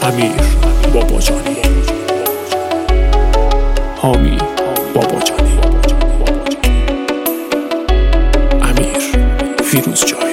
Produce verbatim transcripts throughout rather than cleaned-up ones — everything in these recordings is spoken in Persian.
امیر باباجانی، حامی باباجانی، امیر فیروزجانی.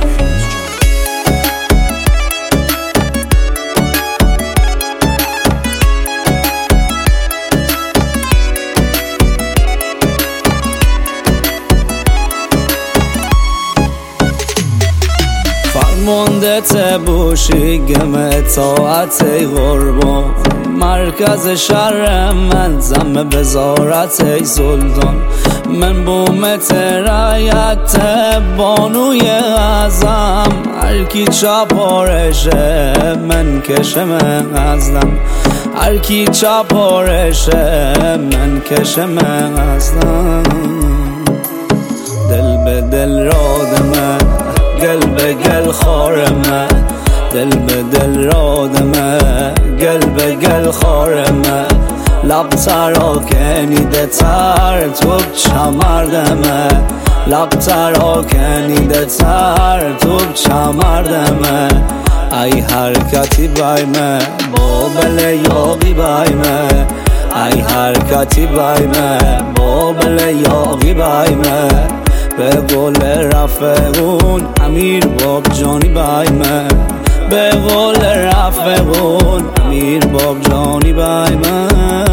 فرمانده تبوشی گمه طاعت ای قربان، مرکز شر من زم بزارت ای سلطان. من بومت رایت بانوی اعظم، هرکی چپارشه من کشم ازدم، هرکی چپارشه من کشم ازدم. دل به دل رادمه، گل به گل خارمه، دل به دل رادمه، گل به گل خارمه. لب ترا کنیده تر تو چمردمه، لب ترا کنیده تر تو چمردمه. ای حرکتی بایمه بابل یاقی بایمه، ای حرکتی بایمه بابل یاقی بایمه. به قول رفقون امیر باباجانی بایمه، به قول رفقون امیر باباجانی بایمه.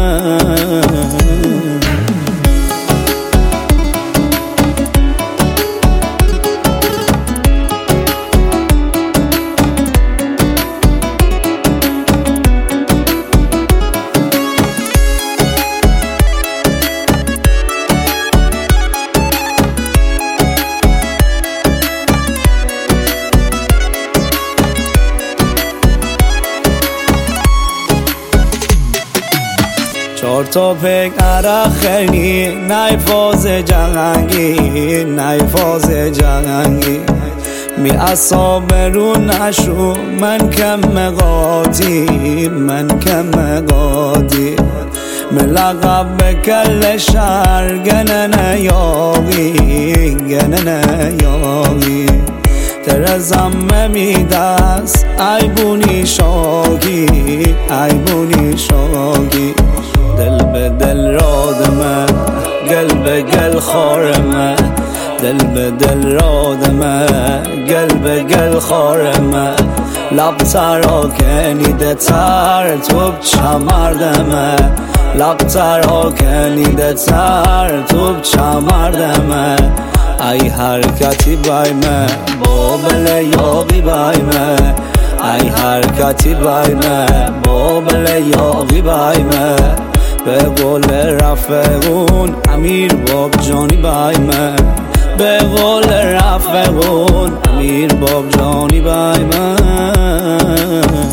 چار تا پک عرق خیلی نای فاز جهنگی، نای فاز جهنگی. می اصاب رو نشو من کم قاطی، من کم قاطی. ملقب به کل شهر گنن یاقی، گنن یاقی. ترزم میدست ای بونی شاگی، ای بونی شاگی. دل به دل رادمه، گل به گل خارمه، دل به دل رادمه، گل به گل خارمه. لب ترا کنیده تر تو چمردمه، لب ترا کنیده تر تو چمردمه. ای حرکتی بایمه بابل یاقی بایمه، ای حرکتی بایمه بابل یاقی بایمه. به قول رفقون امیر باباجانی بایمه، به قول رفقون امیر باباجانی بایمه.